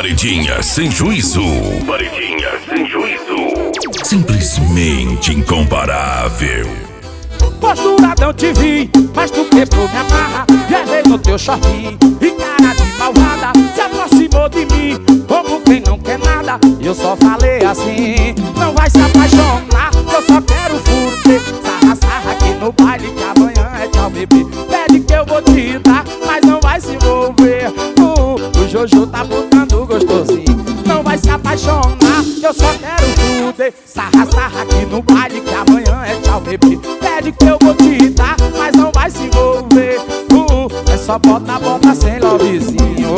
Paredinha sem juízo. Paredinha sem juízo. Simplesmente incomparável. Posturadão te vi, mas tu quebrou minha barra. Viajei no teu shopping e cara de malvada se aproximou de mim como quem não quer nada. E eu só falei assim: não vai se apaixonar, eu só quero fuder. Sarra, sarra aqui no baile que amanhã é tchau, bebê. Pede que eu vou te dar, mas não vai se envolver. O Jojo tá botando gostosinho. Não vai se apaixonar, eu só quero fuder. Sarra, sarra aqui no baile que amanhã é tchau, bebê. Pede que eu vou te dar, mas não vai se envolver. É só bota, bota sem lovezinho.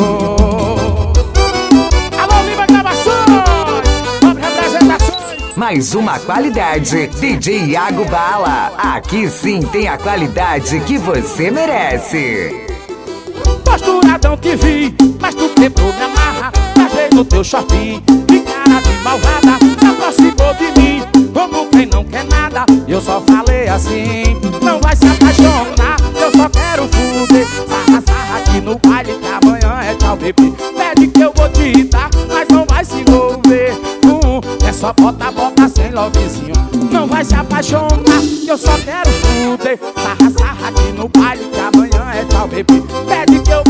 Alô, Lima Gravações, top representações. Mais uma qualidade, DJ Iago Bala. Aqui sim tem a qualidade que você merece. Posturadão te vi, mas tu quebrou minha marra. Viajei no teu shopping de cara de malvada se aproximou de mim como quem não quer nada. E eu só falei assim: não vai se apaixonar, eu só quero fuder. Sarra, sarra aqui no baile que amanhã é tchau, bebê. Pede que eu vou te dar, mas não vai se envolver. É só bota, bota sem lovezinho. Não vai se apaixonar, eu só quero fuder. Sarra, sarra aqui no baile que amanhã é tchau, bebê. Pede que eu